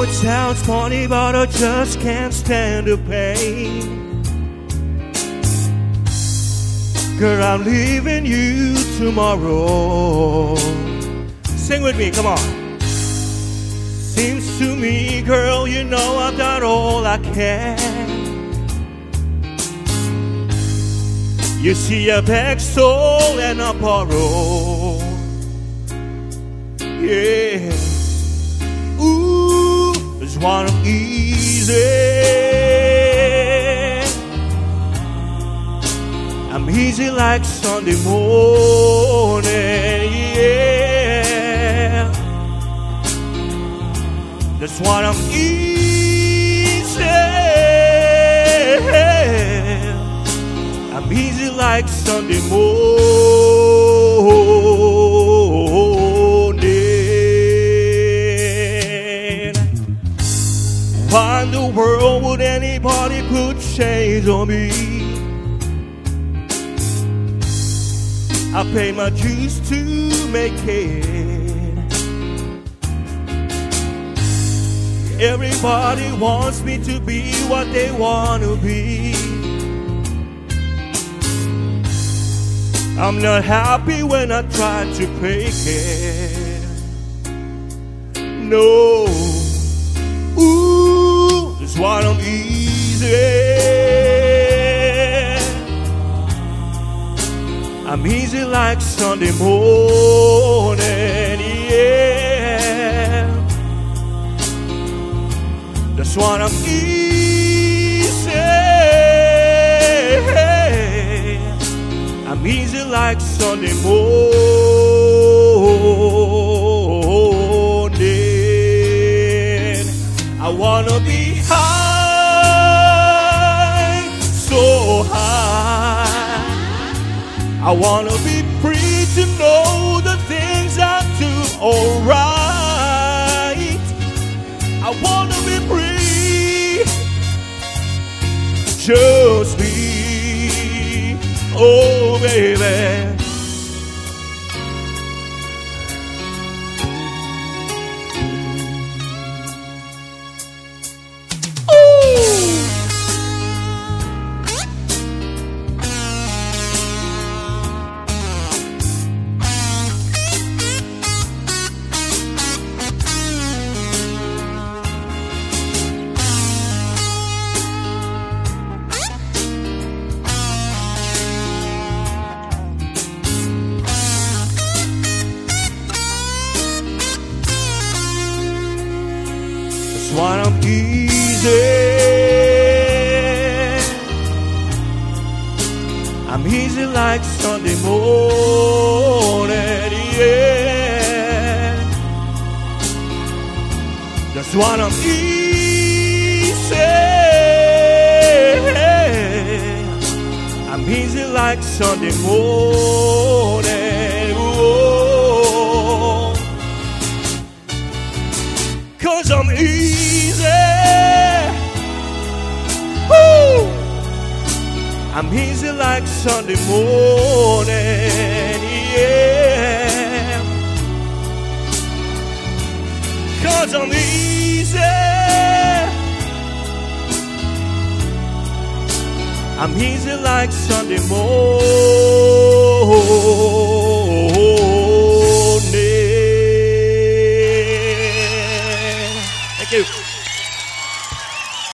it sounds funny, but I just can't stand the pain. Girl, I'm leaving you tomorrow. Sing with me, come on. Seems to me, girl, you know I've done all I can. You see, I beg, stole, and I borrow. Yeah. Ooh, it's one of easy. I'm easy like Sunday morning, yeah. That's why I'm easy. I'm easy like Sunday morning. Why in the world would anybody put shades on me? I pay my dues to make it. Everybody wants me to be what they want to be. I'm not happy when I try to fake it. No. Ooh, that's why I'm easy. I'm easy like Sunday morning, yeah. That's why I'm easy. I'm easy like Sunday morning. I wanna be high, so high. I wanna be free to know the things I do alright. I wanna be free, just me, oh baby. Why I'm easy. I'm easy like Sunday morning, yeah. That's why I'm easy. I'm easy like Sunday morning, oh. 'Cause I'm easy. Woo! I'm easy like Sunday morning, yeah. 'Cause I'm easy. I'm easy like Sunday morning.